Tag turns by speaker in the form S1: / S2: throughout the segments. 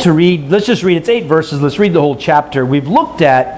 S1: to read, let's just read, it's 8 verses, let's read the whole chapter. We've looked at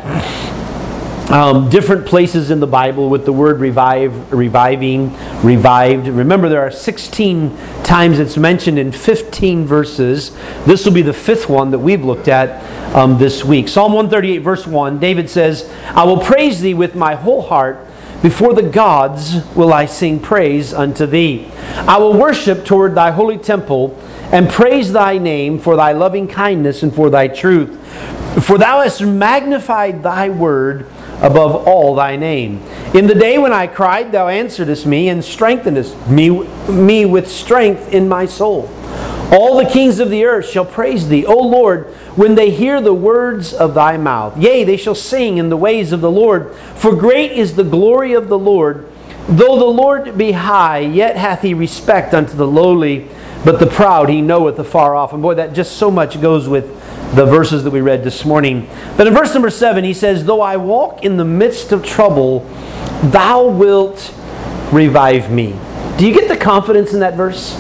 S1: different places in the Bible with the word reviving, revived. Remember, there are 16 times it's mentioned in 15 verses. This will be the 5th one that we've looked at this week. Psalm 138 verse 1, David says, I will praise thee with my whole heart. Before the gods will I sing praise unto thee. I will worship toward thy holy temple and praise thy name for thy loving kindness and for thy truth. For thou hast magnified thy word above all thy name. In the day when I cried, thou answeredest me and strengthenedest me with strength in my soul. All the kings of the earth shall praise thee, O Lord, when they hear the words of thy mouth. Yea, they shall sing in the ways of the Lord. For great is the glory of the Lord. Though the Lord be high, yet hath he respect unto the lowly, but the proud he knoweth afar off. And boy, that just so much goes with the verses that we read this morning. But in verse number 7, he says, Though I walk in the midst of trouble, thou wilt revive me. Do you get the confidence in that verse?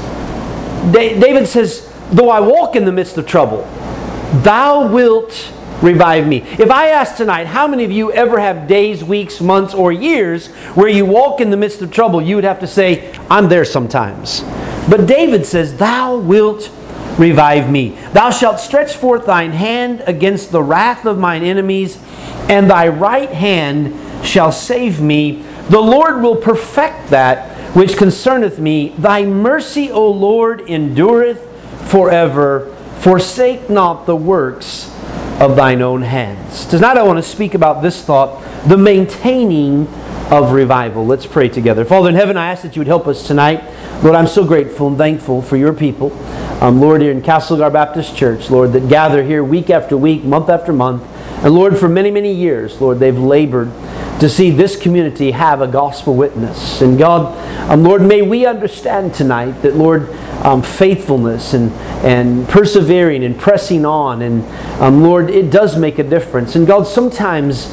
S1: David says, though I walk in the midst of trouble, thou wilt revive me. If I ask tonight, how many of you ever have days, weeks, months, or years where you walk in the midst of trouble, you would have to say, I'm there sometimes. But David says, thou wilt revive me. Thou shalt stretch forth thine hand against the wrath of mine enemies, and thy right hand shall save me. The Lord will perfect that which concerneth me. Thy mercy, O Lord, endureth forever. Forsake not the works of thine own hands. Tonight I want to speak about this thought, the maintaining of revival. Let's pray together. Father in heaven, I ask that you would help us tonight. Lord, I'm so grateful and thankful for your people. Lord, here in Castlegar Baptist Church, Lord, that gather here week after week, month after month. And Lord, for many, many years, Lord, they've labored to see this community have a gospel witness. And God, Lord, may we understand tonight that, Lord, faithfulness and persevering and pressing on, and Lord, it does make a difference. And God, sometimes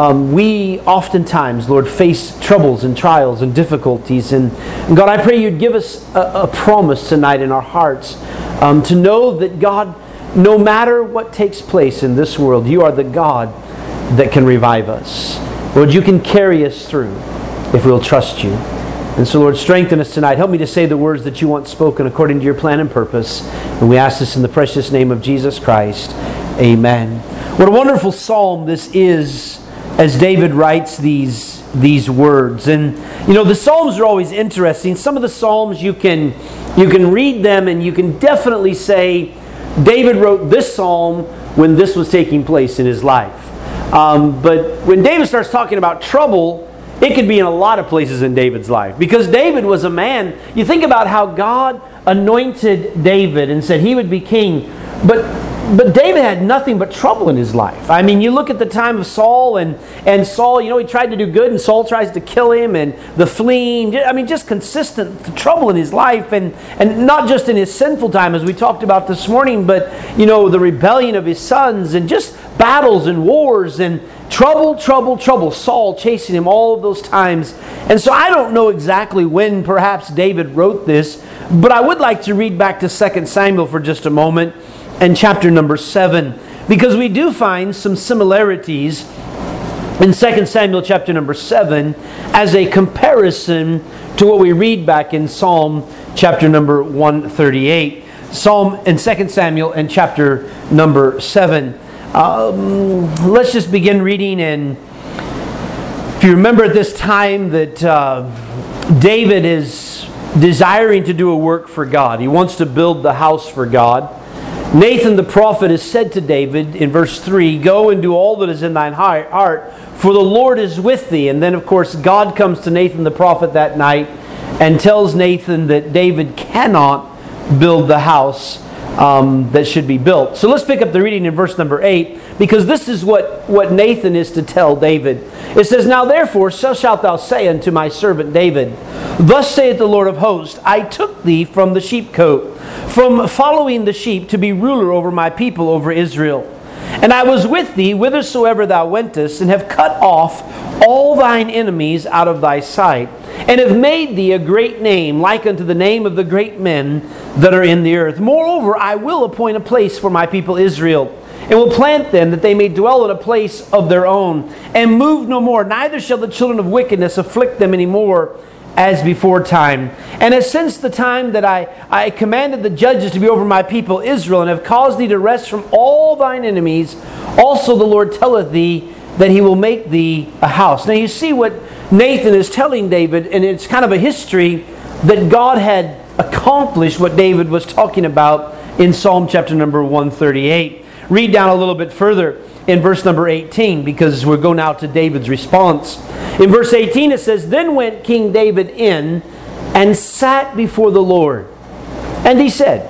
S1: we oftentimes, Lord, face troubles and trials and difficulties. And God, I pray you'd give us a promise tonight in our hearts to know that, God, no matter what takes place in this world, you are the God that can revive us. Lord, you can carry us through if we'll trust you. And so, Lord, strengthen us tonight. Help me to say the words that you want spoken according to your plan and purpose. And we ask this in the precious name of Jesus Christ. Amen. What a wonderful psalm this is as David writes these words. And, you know, the psalms are always interesting. Some of the psalms you can read them and you can definitely say, David wrote this psalm when this was taking place in his life. But when David starts talking about trouble, it could be in a lot of places in David's life. Because David was a man, you think about how God anointed David and said he would be king. But David had nothing but trouble in his life. I mean, you look at the time of Saul, and Saul, you know, he tried to do good, and Saul tries to kill him, and the fleeing. I mean, just consistent trouble in his life, and not just in his sinful time, as we talked about this morning, but, you know, the rebellion of his sons, and just battles and wars, and trouble. Saul chasing him all of those times. And so I don't know exactly when perhaps David wrote this, but I would like to read back to 2 Samuel for just a moment, and chapter number 7, because we do find some similarities in 2 Samuel chapter number 7 as a comparison to what we read back in Psalm chapter number 138. Psalm and 2 Samuel and chapter number 7. Let's just begin reading. And if you remember at this time that David is desiring to do a work for God. He wants to build the house for God. Nathan the prophet has said to David in verse 3, Go and do all that is in thine heart, for the Lord is with thee. And then, of course, God comes to Nathan the prophet that night and tells Nathan that David cannot build the house that should be built. So let's pick up the reading in verse number 8, because this is what Nathan is to tell David. It says, Now therefore, so shalt thou say unto my servant David, Thus saith the Lord of hosts, I took thee from the sheepcote, from following the sheep, to be ruler over my people, over Israel. And I was with thee whithersoever thou wentest, and have cut off all thine enemies out of thy sight, and have made thee a great name, like unto the name of the great men that are in the earth. Moreover, I will appoint a place for my people Israel, and will plant them, that they may dwell in a place of their own, and move no more. Neither shall the children of wickedness afflict them any more, as before time. And as since the time that I commanded the judges to be over my people Israel, and have caused thee to rest from all thine enemies, also the Lord telleth thee that he will make thee a house. Now you see what Nathan is telling David, and it's kind of a history that God had accomplished what David was talking about in Psalm chapter number 138. Read down a little bit further in verse number 18, because we're going now to David's response. In verse 18 it says, Then went King David in and sat before the Lord. And he said,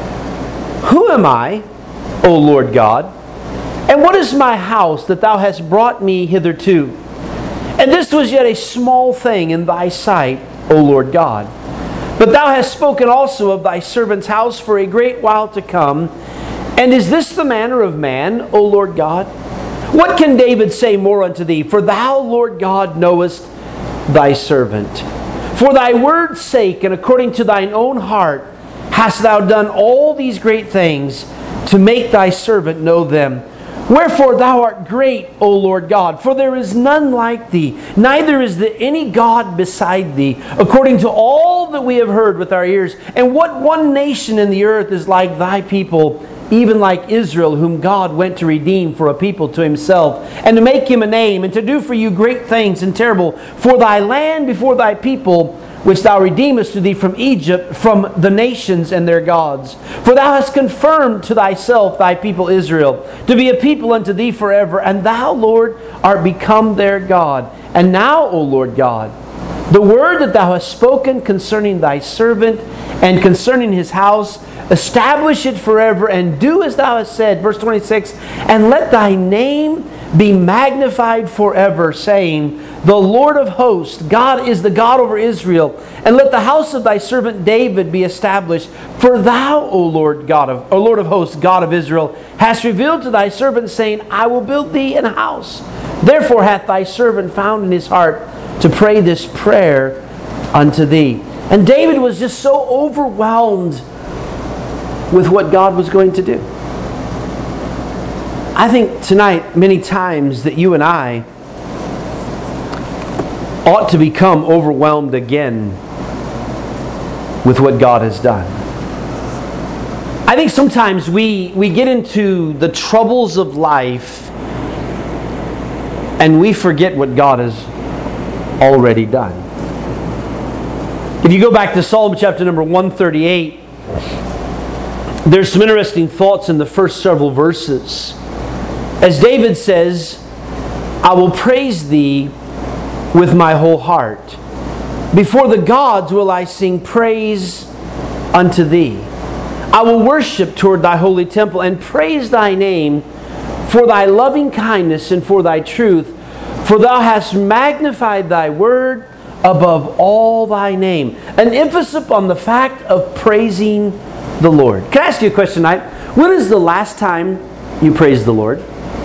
S1: Who am I, O Lord God? And what is my house that thou hast brought me hitherto? And this was yet a small thing in thy sight, O Lord God. But thou hast spoken also of thy servant's house for a great while to come. And is this the manner of man, O Lord God? What can David say more unto thee? For thou, Lord God, knowest thy servant. For thy word's sake, and according to thine own heart, hast thou done all these great things, to make thy servant know them. Wherefore thou art great, O Lord God, for there is none like thee, neither is there any God beside thee, according to all that we have heard with our ears. And what one nation in the earth is like thy people, even like Israel, whom God went to redeem for a people to himself, and to make him a name, and to do for you great things and terrible, for thy land before thy people, which thou redeemest to thee from Egypt, from the nations and their gods. For thou hast confirmed to thyself thy people Israel, to be a people unto thee forever, and thou, Lord, art become their God. And now, O Lord God, the word that thou hast spoken concerning thy servant, and concerning his house, establish it forever, and do as thou hast said. Verse 26, and let thy name be magnified forever, saying, the Lord of hosts, God is the God over Israel, and let the house of thy servant David be established. For thou, O Lord of hosts, God of Israel, hast revealed to thy servant, saying, I will build thee an house. Therefore hath thy servant found in his heart to pray this prayer unto thee. And David was just so overwhelmed with what God was going to do. I think tonight, many times, that you and I ought to become overwhelmed again with what God has done. I think sometimes we get into the troubles of life and we forget what God has already done. If you go back to Psalm chapter number 138, there's some interesting thoughts in the first several verses. As David says, I will praise thee with my whole heart. Before the gods will I sing praise unto thee. I will worship toward thy holy temple and praise thy name for thy loving kindness and for thy truth. For thou hast magnified thy word above all thy name. An emphasis upon the fact of praising the Lord. Can I ask you a question tonight? When is the last time you praised the Lord?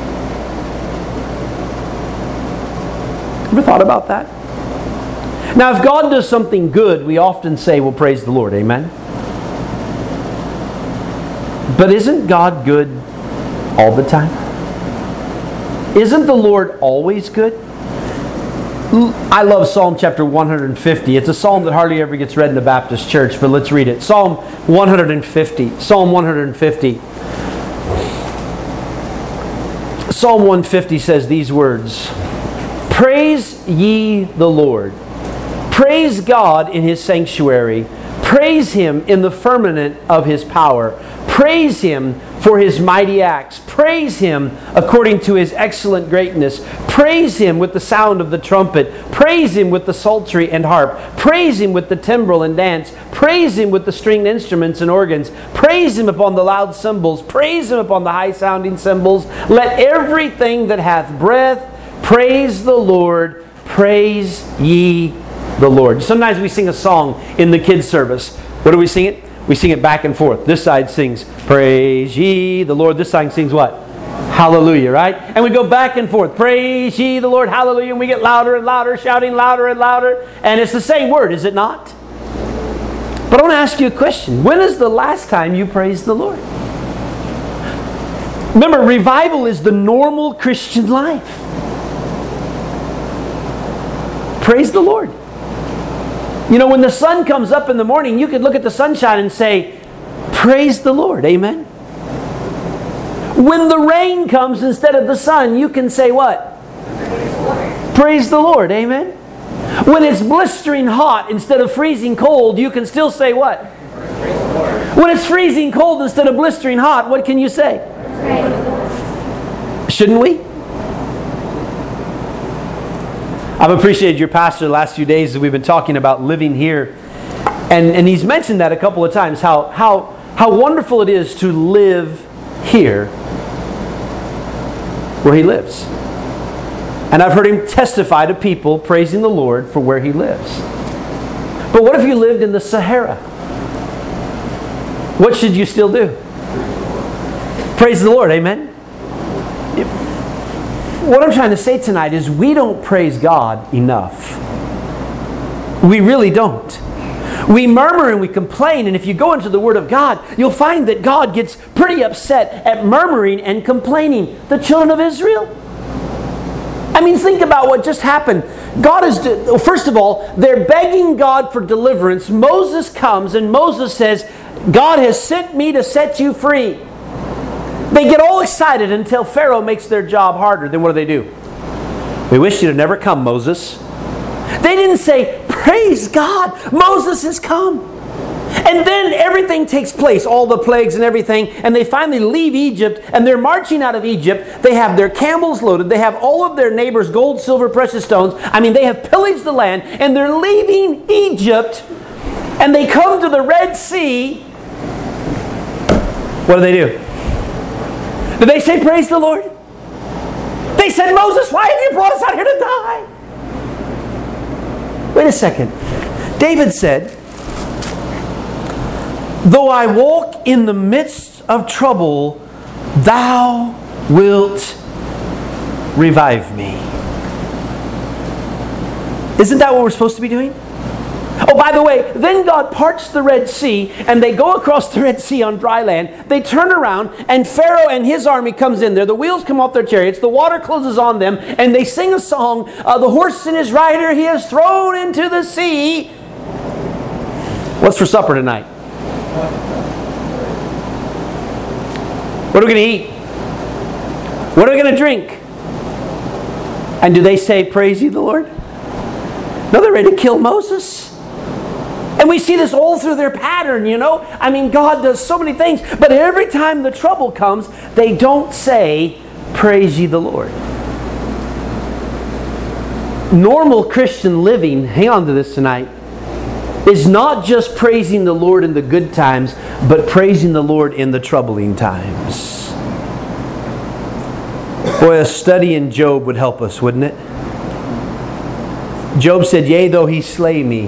S1: Ever thought about that? Now, if God does something good, we often say, well, praise the Lord. Amen? But isn't God good all the time? Isn't the Lord always good? I love Psalm chapter 150. It's a psalm that hardly ever gets read in the Baptist church, but let's read it. Psalm 150. Psalm 150. Psalm 150 says these words, Praise ye the Lord. Praise God in His sanctuary. Praise Him in the firmament of His power. Praise Him for His mighty acts. Praise Him according to His excellent greatness. Praise Him with the sound of the trumpet. Praise Him with the psaltery and harp. Praise Him with the timbrel and dance. Praise Him with the stringed instruments and organs. Praise Him upon the loud cymbals. Praise Him upon the high-sounding cymbals. Let everything that hath breath praise the Lord. Praise ye the Lord. Sometimes we sing a song in the kids' service. What do we sing it? We sing it back and forth. This side sings, Praise ye the Lord. This side sings what? Hallelujah, right? And we go back and forth. Praise ye the Lord, hallelujah. And we get louder and louder, shouting louder and louder. And it's the same word, is it not? But I want to ask you a question. When is the last time you praised the Lord? Remember, revival is the normal Christian life. Praise the Lord. You know, when the sun comes up in the morning, you could look at the sunshine and say, praise the Lord. Amen? When the rain comes instead of the sun, you can say what? Praise the Lord. Amen? When it's blistering hot instead of freezing cold, you can still say what? When it's freezing cold instead of blistering hot, what can you say? Shouldn't we? I've appreciated your pastor the last few days as we've been talking about living here. And he's mentioned that a couple of times, how wonderful it is to live here where he lives. And I've heard him testify to people praising the Lord for where he lives. But what if you lived in the Sahara? What should you still do? Praise the Lord, amen? What I'm trying to say tonight is we don't praise God enough. We really don't. We murmur and we complain, and if you go into the Word of God, you'll find that God gets pretty upset at murmuring and complaining. The children of Israel? I mean, think about what just happened. God is, first of all, they're begging God for deliverance. Moses comes and Moses says, God has sent me to set you free. They get all excited until Pharaoh makes their job harder. Then what do? We wish you'd have never come, Moses. They didn't say, praise God, Moses has come. And then everything takes place, all the plagues and everything, and they finally leave Egypt, and they're marching out of Egypt. They have their camels loaded. They have all of their neighbors' gold, silver, precious stones. I mean, they have pillaged the land, and they're leaving Egypt, and they come to the Red Sea. What do? Did they say, praise the Lord? They said, Moses, why have you brought us out here to die? Wait a second. David said, though I walk in the midst of trouble, thou wilt revive me. Isn't that what we're supposed to be doing? Oh, by the way, then God parts the Red Sea, and they go across the Red Sea on dry land. They turn around, and Pharaoh and his army comes in there. The wheels come off their chariots. The water closes on them, and they sing a song. The horse and his rider he has thrown into the sea. What's for supper tonight? What are we going to eat? What are we going to drink? And do they say, praise ye the Lord? No, they're ready to kill Moses. And we see this all through their pattern, you know. I mean, God does so many things. But every time the trouble comes, they don't say, praise ye the Lord. Normal Christian living, hang on to this tonight, is not just praising the Lord in the good times, but praising the Lord in the troubling times. Boy, a study in Job would help us, wouldn't it? Job said, yea, though he slay me.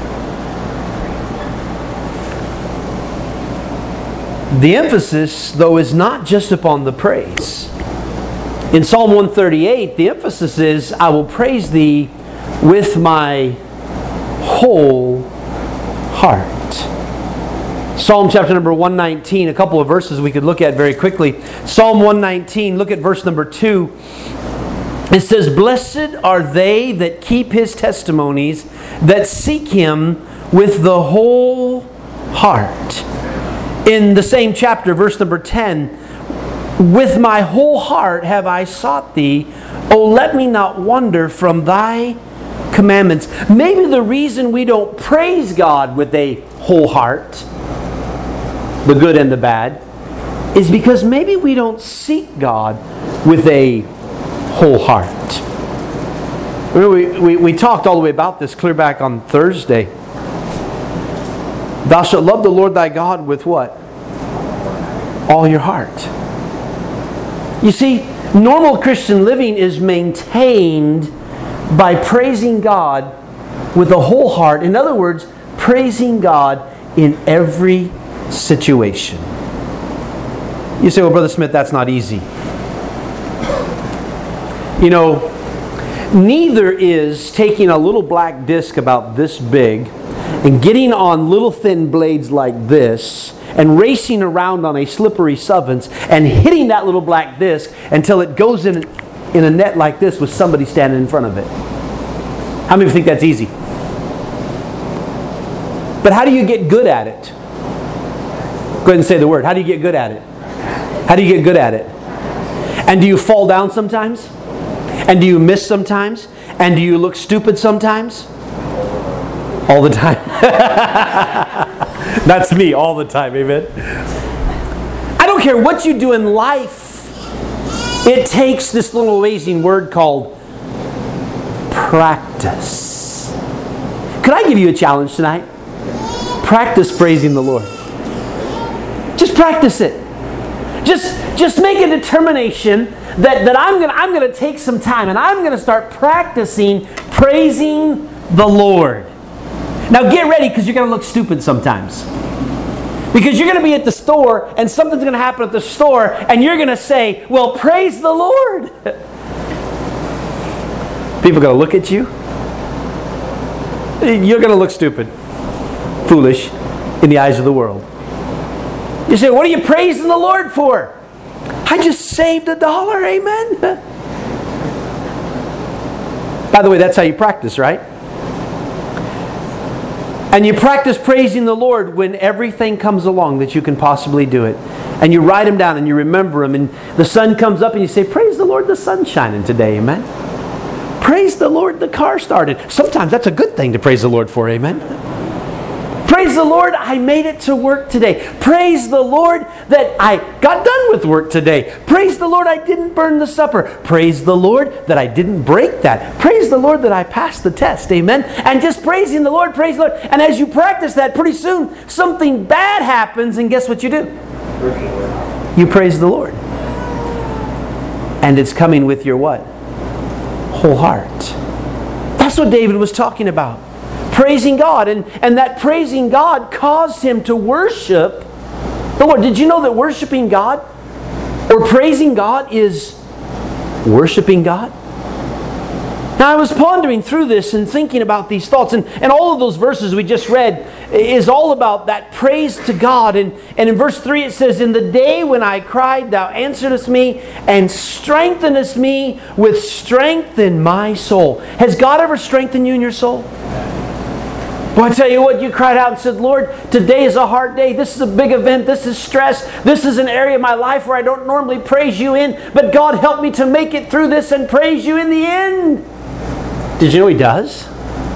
S1: The emphasis, though, is not just upon the praise. In Psalm 138, the emphasis is, I will praise thee with my whole heart. Psalm chapter number 119, a couple of verses we could look at very quickly. Psalm 119, look at verse number 2. It says, blessed are they that keep his testimonies, that seek him with the whole heart. In the same chapter, verse number 10, with my whole heart have I sought thee. O let me not wander from thy commandments. Maybe the reason we don't praise God with a whole heart, the good and the bad, is because maybe we don't seek God with a whole heart. We talked all the way about this clear back on Thursday. Thou shalt love the Lord thy God with what? All your heart. You see, normal Christian living is maintained by praising God with a whole heart. In other words, praising God in every situation. You say, well, Brother Smith, that's not easy. You know, neither is taking a little black disc about this big and getting on little thin blades like this and racing around on a slippery substance and hitting that little black disc until it goes in a net like this with somebody standing in front of it. How many of you think that's easy? But how do you get good at it? Go ahead and say the word. How do you get good at it? How do you get good at it? And do you fall down sometimes? And do you miss sometimes? And do you look stupid sometimes? All the time. That's me all the time, amen? I don't care what you do in life. It takes this little amazing word called practice. Could I give you a challenge tonight? Practice praising the Lord. Just practice it. Just make a determination that I'm going to take some time and I'm going to start practicing praising the Lord. Now get ready, because you're going to look stupid sometimes. Because you're going to be at the store and something's going to happen at the store and you're going to say, well, praise the Lord. People are going to look at you. You're going to look stupid, foolish in the eyes of the world. You say, what are you praising the Lord for? I just saved $1, amen? By the way, that's how you practice, right? And you practice praising the Lord when everything comes along that you can possibly do it. And you write them down and you remember them. And the sun comes up and you say, praise the Lord, the sun's shining today, amen? Praise the Lord, the car started. Sometimes that's a good thing to praise the Lord for, amen? Praise the Lord, I made it to work today. Praise the Lord that I got done with work today. Praise the Lord I didn't burn the supper. Praise the Lord that I didn't break that. Praise the Lord that I passed the test. Amen. And just praising the Lord, praise the Lord. And as you practice that, pretty soon something bad happens, and guess what you do? You praise the Lord. And it's coming with your what? Whole heart. That's what David was talking about. Praising God. And that praising God caused him to worship the Lord. Did you know that worshiping God or praising God is worshiping God? Now I was pondering through this and thinking about these thoughts. And all of those verses we just read is all about that praise to God. And in verse 3 it says, in the day when I cried, thou answeredest me and strengthenest me with strength in my soul. Has God ever strengthened you in your soul? Well, I tell you what, you cried out and said, Lord, today is a hard day. This is a big event. This is stress. This is an area of my life where I don't normally praise you in. But God, help me to make it through this and praise you in the end. Did you know He does?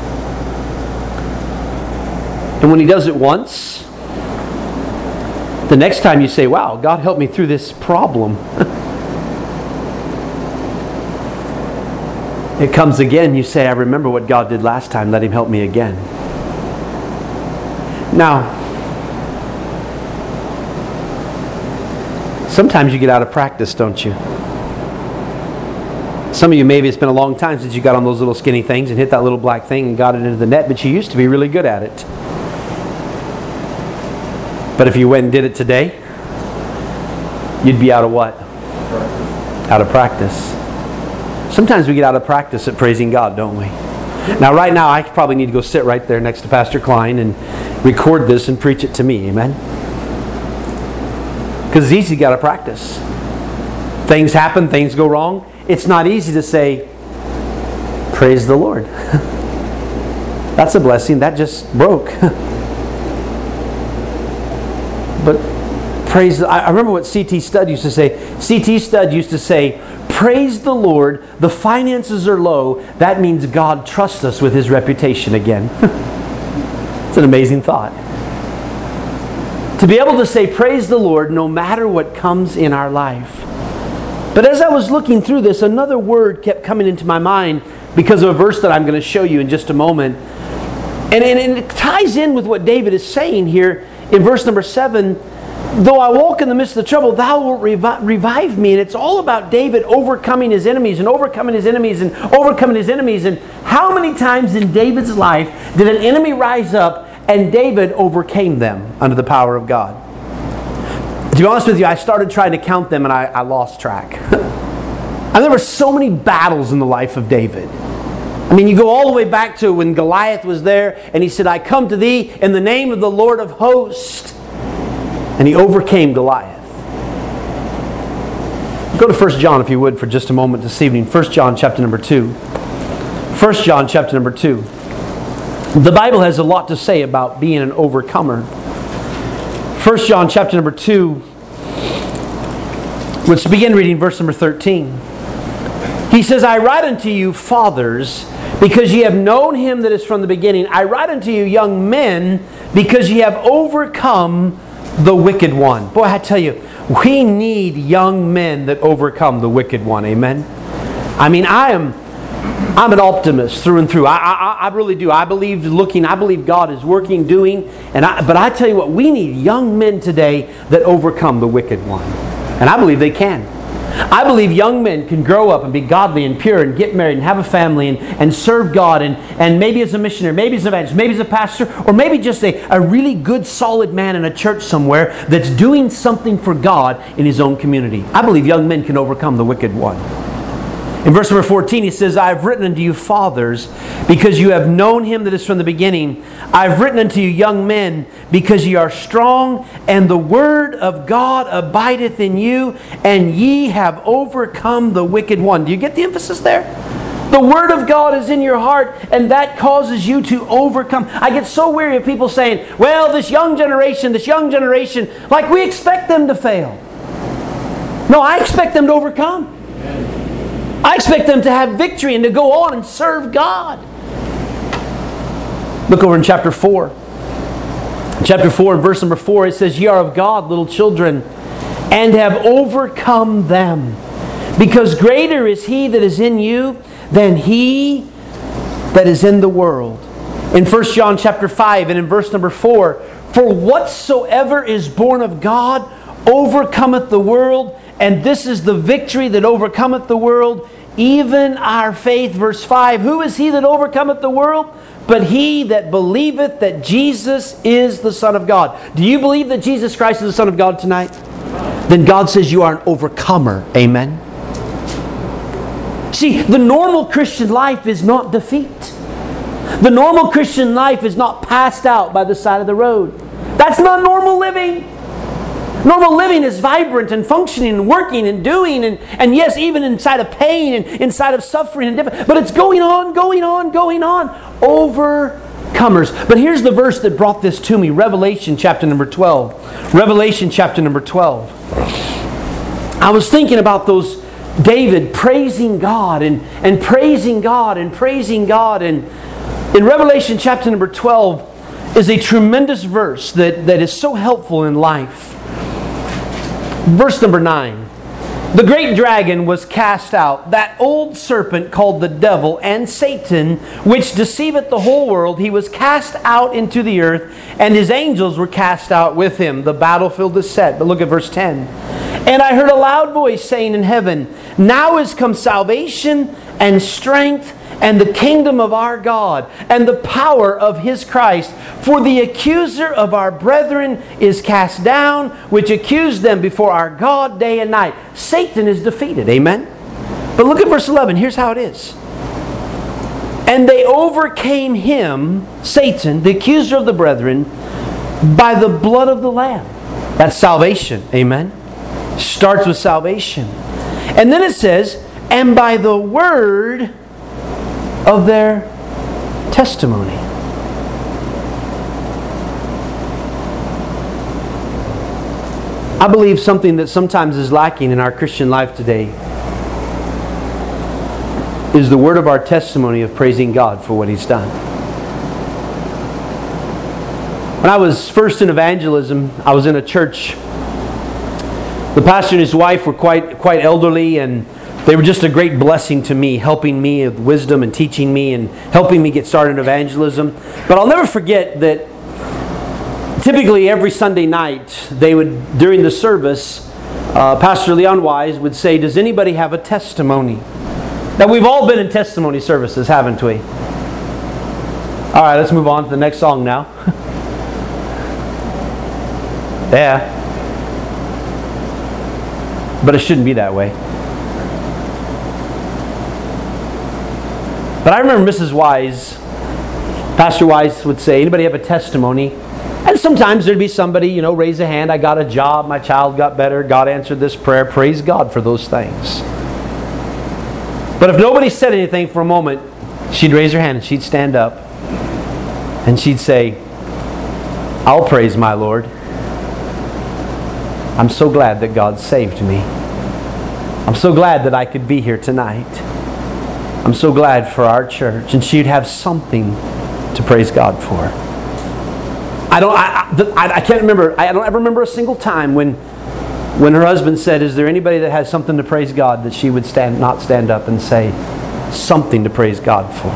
S1: And when He does it once, the next time you say, wow, God help me through this problem. It comes again, you say, I remember what God did last time. Let Him help me again. Now, sometimes you get out of practice, don't you? Some of you, maybe it's been a long time since you got on those little skinny things and hit that little black thing and got it into the net, but you used to be really good at it. But if you went and did it today, you'd be out of what? Out of practice. Sometimes we get out of practice at praising God, don't we? Now, right now, I probably need to go sit right there next to Pastor Klein and record this and preach it to me, amen? Because it's easy to get out of practice. Things happen, things go wrong. It's not easy to say, praise the Lord. That's a blessing. That just broke. But praise, I remember what C.T. Studd used to say. C.T. Studd used to say, praise the Lord, the finances are low. That means God trusts us with His reputation again. It's an amazing thought. To be able to say, praise the Lord, no matter what comes in our life. But as I was looking through this, another word kept coming into my mind because of a verse that I'm going to show you in just a moment. And it ties in with what David is saying here in verse number 7. Though I walk in the midst of the trouble, thou wilt revive me. And it's all about David overcoming his enemies and overcoming his enemies and overcoming his enemies. And how many times in David's life did an enemy rise up and David overcame them under the power of God? To be honest with you, I started trying to count them and I lost track. And there were so many battles in the life of David. I mean, you go all the way back to when Goliath was there and he said, I come to thee in the name of the Lord of hosts. And he overcame Goliath. Go to 1 John, if you would, for just a moment this evening. 1 John chapter number 2. 1 John chapter number 2. The Bible has a lot to say about being an overcomer. 1 John chapter number 2. Let's begin reading verse number 13. He says, I write unto you, fathers, because ye have known him that is from the beginning. I write unto you, young men, because ye have overcome the wicked one. Boy, I tell you, we need young men that overcome the wicked one. Amen? I mean, I'm an optimist through and through. I really do. I believe God is working, doing. But I tell you what, we need young men today that overcome the wicked one. And I believe they can. I believe young men can grow up and be godly and pure and get married and have a family and serve God and maybe as a missionary, maybe as an evangelist, maybe as a pastor, or maybe just a really good solid man in a church somewhere that's doing something for God in his own community. I believe young men can overcome the wicked one. In verse number 14 he says, I have written unto you, fathers, because you have known him that is from the beginning. I have written unto you, young men, because ye are strong, and the word of God abideth in you, and ye have overcome the wicked one. Do you get the emphasis there? The word of God is in your heart, and that causes you to overcome. I get so weary of people saying, well, this young generation, like we expect them to fail. No, I expect them to overcome. I expect them to have victory and to go on and serve God. Look over in chapter 4. Chapter 4, verse number 4, it says, Ye are of God, little children, and have overcome them. Because greater is He that is in you than he that is in the world. In 1 John chapter 5 and in verse number 4, For whatsoever is born of God overcometh the world, and this is the victory that overcometh the world, even our faith. Verse 5, Who is he that overcometh the world? But he that believeth that Jesus is the Son of God. Do you believe that Jesus Christ is the Son of God tonight? Then God says you are an overcomer. Amen? See, the normal Christian life is not defeat. The normal Christian life is not passed out by the side of the road. That's not normal living. Normal living is vibrant and functioning and working and doing and yes, even inside of pain and inside of suffering and different, but it's going on. Overcomers. But here's the verse that brought this to me. Revelation chapter number 12. Revelation chapter number 12. I was thinking about those David praising God and praising God and praising God. And in Revelation chapter number 12 is a tremendous verse that is so helpful in life. Verse number 9. The great dragon was cast out, that old serpent called the devil and Satan, which deceiveth the whole world. He was cast out into the earth, and his angels were cast out with him. The battlefield is set. But look at verse 10. And I heard a loud voice saying in heaven, Now is come salvation and strength and the kingdom of our God and the power of His Christ. For the accuser of our brethren is cast down, which accused them before our God day and night. Satan is defeated. Amen? But look at verse 11. Here's how it is. And they overcame him, Satan, the accuser of the brethren, by the blood of the Lamb. That's salvation. Amen? Starts with salvation. And then it says, and by the word of their testimony. I believe something that sometimes is lacking in our Christian life today is the word of our testimony of praising God for what He's done. When I was first in evangelism, I was in a church. The pastor and his wife were quite elderly, and they were just a great blessing to me, helping me with wisdom and teaching me and helping me get started in evangelism. But I'll never forget that typically every Sunday night, they would, during the service, Pastor Leon Wise would say, does anybody have a testimony? Now, we've all been in testimony services, haven't we? All right, let's move on to the next song now. Yeah. But it shouldn't be that way. But I remember Mrs. Wise, Pastor Wise would say, anybody have a testimony? And sometimes there'd be somebody, raise a hand, I got a job, my child got better, God answered this prayer. Praise God for those things. But if nobody said anything for a moment, she'd raise her hand and she'd stand up and she'd say, I'll praise my Lord. I'm so glad that God saved me. I'm so glad that I could be here tonight. I'm so glad for our church. And she'd have something to praise God for. I can't remember. I don't ever remember a single time when her husband said, is there anybody that has something to praise God, that she would not stand up and say something to praise God for.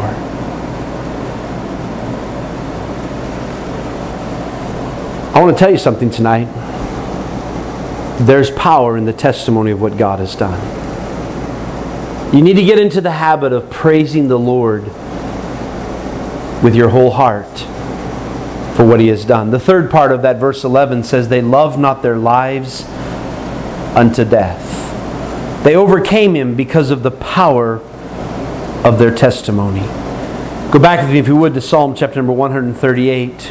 S1: I want to tell you something tonight. There's power in the testimony of what God has done. You need to get into the habit of praising the Lord with your whole heart for what He has done. The third part of that verse 11 says, they love not their lives unto death. They overcame Him because of the power of their testimony. Go back with me, if you would, to Psalm chapter number 138.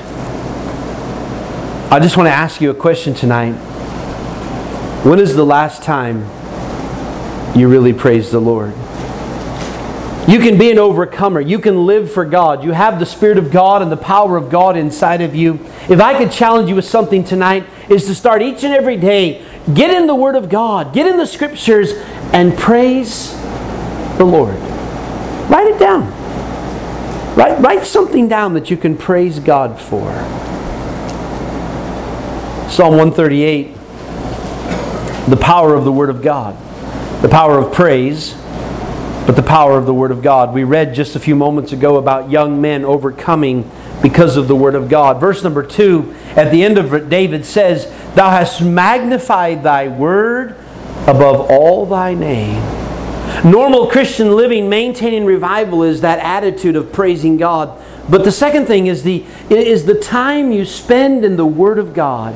S1: I just want to ask you a question tonight. When is the last time you really praised the Lord? You can be an overcomer. You can live for God. You have the Spirit of God and the power of God inside of you. If I could challenge you with something tonight, is to start each and every day, get in the Word of God, get in the Scriptures, and praise the Lord. Write it down. Write something down that you can praise God for. Psalm 138, the power of the Word of God. The power of praise, but the power of the Word of God. We read just a few moments ago about young men overcoming because of the Word of God. Verse number 2, at the end of it, David says, Thou hast magnified Thy Word above all Thy name. Normal Christian living, maintaining revival, is that attitude of praising God. But the second thing is the time you spend in the Word of God.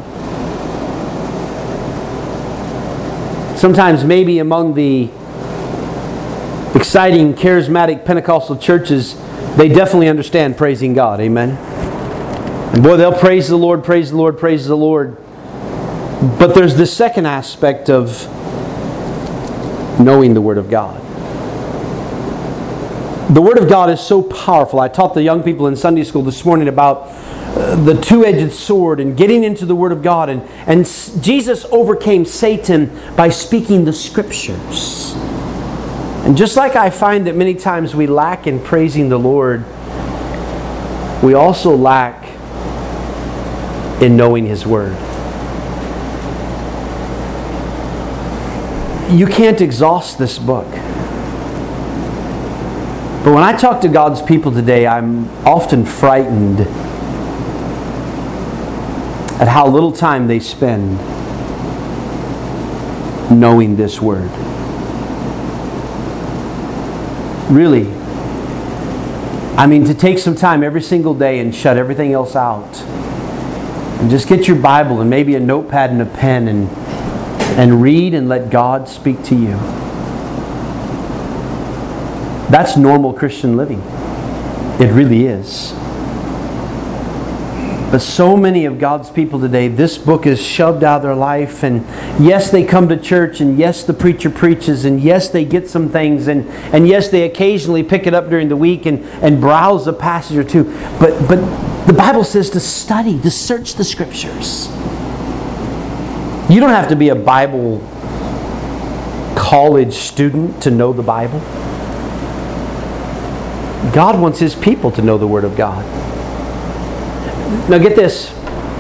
S1: Sometimes maybe among the exciting, charismatic Pentecostal churches, they definitely understand praising God. Amen? And boy, they'll praise the Lord, praise the Lord, praise the Lord. But there's this second aspect of knowing the Word of God. The Word of God is so powerful. I taught the young people in Sunday school this morning about the two-edged sword and getting into the Word of God. And Jesus overcame Satan by speaking the Scriptures. And just like I find that many times we lack in praising the Lord, we also lack in knowing His Word. You can't exhaust this book. But when I talk to God's people today, I'm often frightened at how little time they spend knowing this Word. Really. I mean, to take some time every single day and shut everything else out. And just get your Bible and maybe a notepad and a pen and read and let God speak to you. That's normal Christian living. It really is. But so many of God's people today, this book is shoved out of their life, and yes, they come to church, and yes, the preacher preaches, and yes, they get some things, and yes, they occasionally pick it up during the week and browse a passage or two. But the Bible says to study, to search the Scriptures. You don't have to be a Bible college student to know the Bible. God wants His people to know the Word of God. Now get this.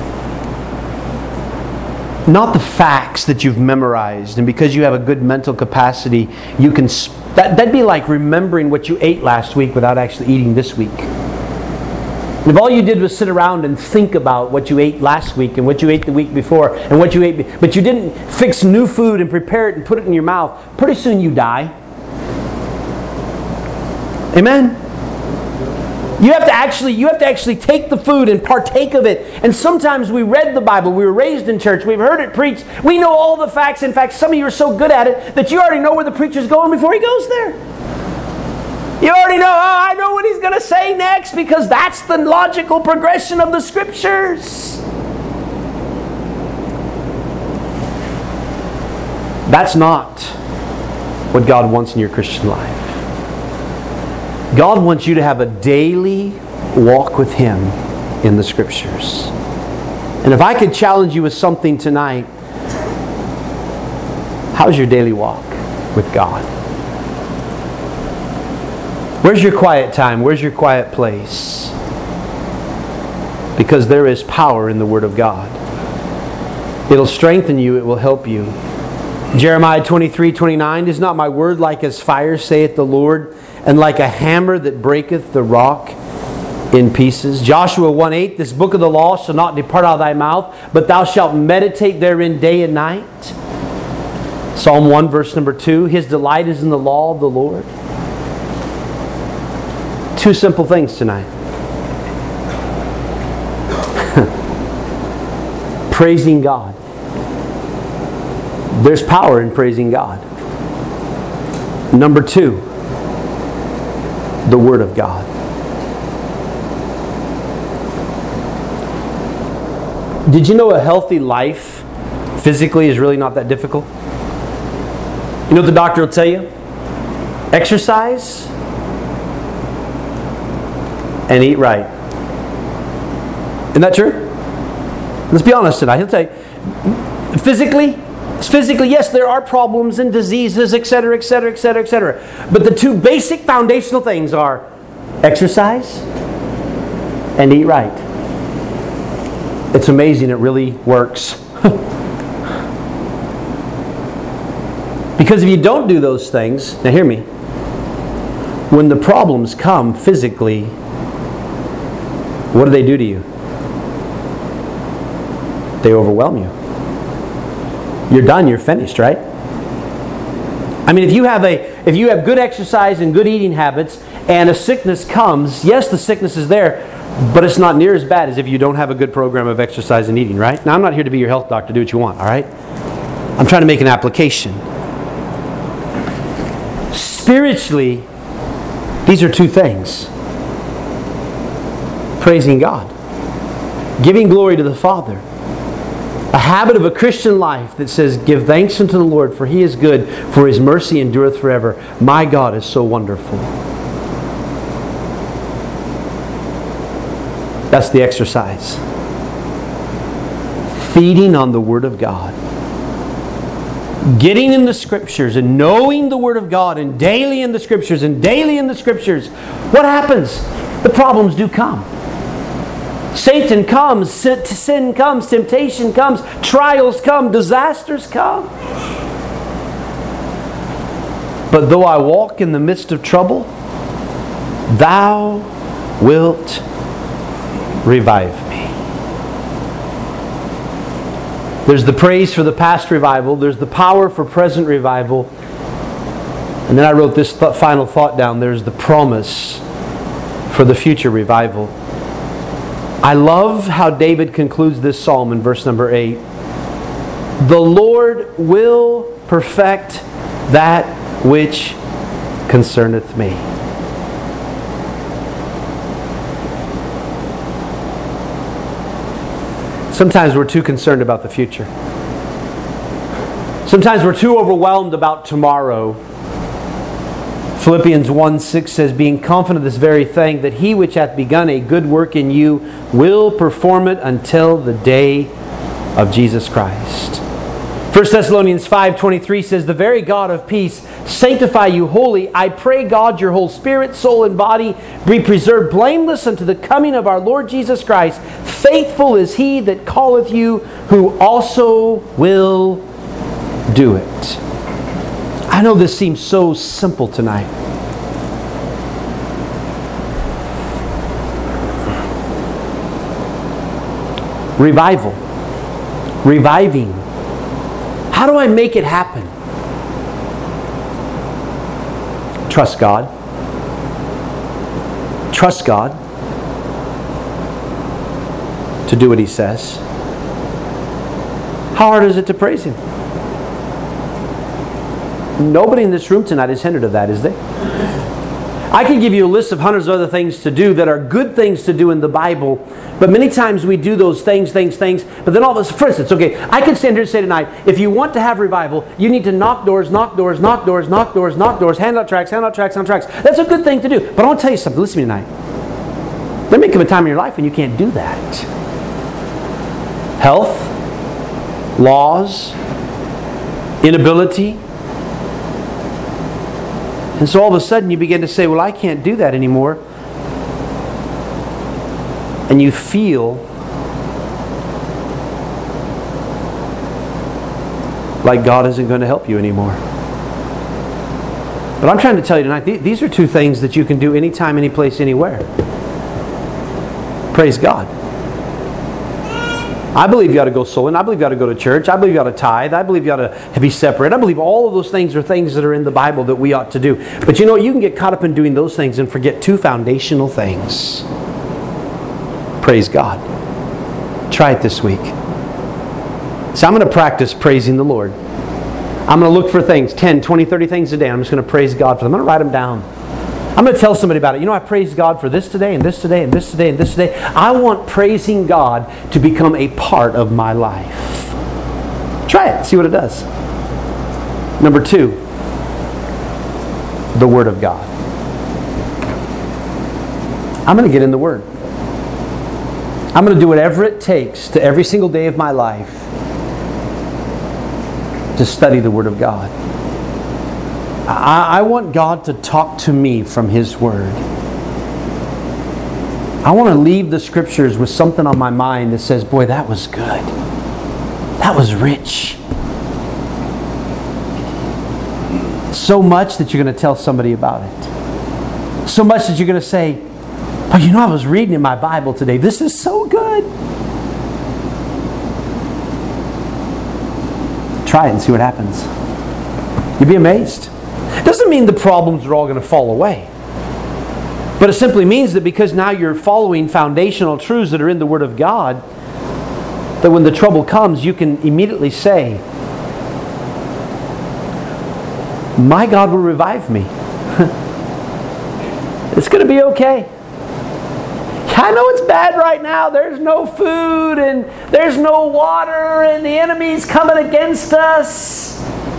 S1: Not the facts that you've memorized, and because you have a good mental capacity, you can... That'd be like remembering what you ate last week without actually eating this week. If all you did was sit around and think about what you ate last week and what you ate the week before and what you ate, but you didn't fix new food and prepare it and put it in your mouth, pretty soon you die. Amen? You have to actually take the food and partake of it. And sometimes we read the Bible, we were raised in church, we've heard it preached, we know all the facts. In fact, some of you are so good at it that you already know where the preacher's going before he goes there. You already know, I know what he's going to say next, because that's the logical progression of the Scriptures. That's not what God wants in your Christian life. God wants you to have a daily walk with Him in the Scriptures. And if I could challenge you with something tonight, how's your daily walk with God? Where's your quiet time? Where's your quiet place? Because there is power in the Word of God. It'll strengthen you. It will help you. Jeremiah 23:29, is not my word like as fire, saith the Lord, and like a hammer that breaketh the rock in pieces? Joshua 1:8, this book of the law shall not depart out of thy mouth, but thou shalt meditate therein day and night. Psalm 1 verse number 2, his delight is in the law of the Lord. Two simple things tonight. Praising God. There's power in praising God. Number 2, the Word of God. Did you know a healthy life physically is really not that difficult? You know what the doctor will tell you? Exercise and eat right. Isn't that true? Let's be honest tonight. He'll tell you, physically, yes, there are problems and diseases, etc., etc., etc., etc. But the two basic foundational things are exercise and eat right. It's amazing, it really works. Because if you don't do those things, now hear me, when the problems come physically, what do they do to you? They overwhelm you. You're done, you're finished, right? I mean, if you have good exercise and good eating habits and a sickness comes, yes, the sickness is there, but it's not near as bad as if you don't have a good program of exercise and eating, right? Now, I'm not here to be your health doctor. Do what you want, all right? I'm trying to make an application. Spiritually, these are two things. Praising God. Giving glory to the Father. A habit of a Christian life that says, give thanks unto the Lord, for He is good, for His mercy endureth forever. My God is so wonderful. That's the exercise. Feeding on the Word of God. Getting in the Scriptures and knowing the Word of God, and daily in the Scriptures and daily in the Scriptures. What happens? The problems do come. Satan comes, sin comes, temptation comes, trials come, disasters come. But though I walk in the midst of trouble, Thou wilt revive me. There's the praise for the past revival. There's the power for present revival. And then I wrote this final thought down. There's the promise for the future revival. I love how David concludes this psalm in verse number 8. The Lord will perfect that which concerneth me. Sometimes we're too concerned about the future. Sometimes we're too overwhelmed about tomorrow. Philippians 1:6 says, being confident of this very thing, that He which hath begun a good work in you will perform it until the day of Jesus Christ. 1 Thessalonians 5:23 says, the very God of peace sanctify you wholly. I pray God your whole spirit, soul, and body be preserved blameless unto the coming of our Lord Jesus Christ. Faithful is He that calleth you, who also will do it. I know this seems so simple tonight. Revival. Reviving. How do I make it happen? Trust God. Trust God to do what He says. How hard is it to praise Him? Nobody in this room tonight is hindered of that, is they? I can give you a list of hundreds of other things to do that are good things to do in the Bible, but many times we do those things, but then all of us, for instance, okay, I could stand here and say tonight, if you want to have revival, you need to knock doors, hand out tracts. That's a good thing to do. But I want to tell you something, listen to me tonight. There may come a time in your life when you can't do that. Health, laws, inability. And so all of a sudden you begin to say, well, I can't do that anymore. And you feel like God isn't going to help you anymore. But I'm trying to tell you tonight, these are two things that you can do anytime, any place, anywhere. Praise God. I believe you ought to go soul winning. I believe you ought to go to church. I believe you ought to tithe. I believe you ought to be separate. I believe all of those things are things that are in the Bible that we ought to do. But you know what? You can get caught up in doing those things and forget two foundational things. Praise God. Try it this week. So I'm going to practice praising the Lord. I'm going to look for things, 10, 20, 30 things a day. I'm just going to praise God for them. I'm going to write them down. I'm going to tell somebody about it. You know, I praise God for this today, and this today, and this today, and this today. I want praising God to become a part of my life. Try it. See what it does. Number 2, the Word of God. I'm going to get in the Word. I'm going to do whatever it takes to every single day of my life to study the Word of God. I want God to talk to me from His Word. I want to leave the Scriptures with something on my mind that says, boy, that was good. That was rich. So much that you're going to tell somebody about it. So much that you're going to say, but you know, I was reading in my Bible today. This is so good. Try it and see what happens. You'll be amazed. Doesn't mean the problems are all going to fall away. But it simply means that because now you're following foundational truths that are in the Word of God, that when the trouble comes, you can immediately say, my God will revive me. It's going to be okay. I know it's bad right now. There's no food and there's no water and the enemy's coming against us.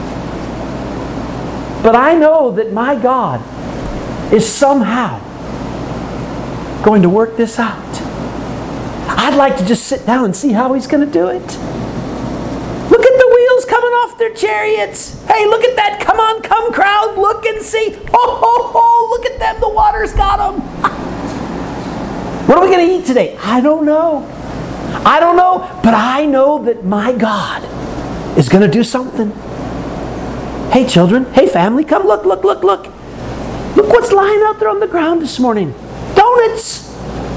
S1: But I know that my God is somehow going to work this out. I'd like to just sit down and see how He's going to do it. Look at the wheels coming off their chariots. Hey, look at that. Come on, come crowd. Look and see. Ho, ho, ho. Look at them. The water's got them. What are we going to eat today? I don't know. But I know that my God is going to do something. Hey children, hey family, come look. Look what's lying out there on the ground this morning. Donuts.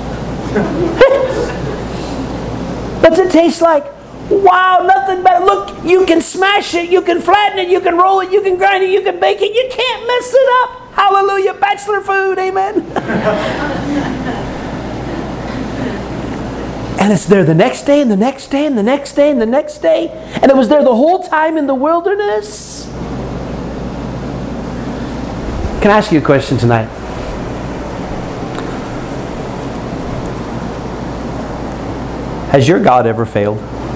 S1: What's it taste like? Wow, nothing better. Look, you can smash it, you can flatten it, you can roll it, you can grind it, you can bake it. You can't mess it up. Hallelujah, bachelor food, amen. And it's there the next day and the next day and the next day and the next day. And it was there the whole time in the wilderness. Can I ask you a question tonight? Has your God ever failed?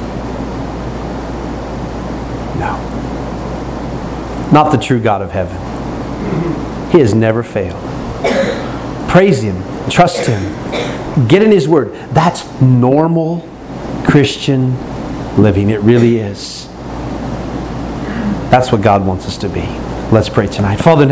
S1: No. Not the true God of heaven. He has never failed. Praise Him. Trust Him. Get in His Word. That's normal Christian living. It really is. That's what God wants us to be. Let's pray tonight. Father in heaven,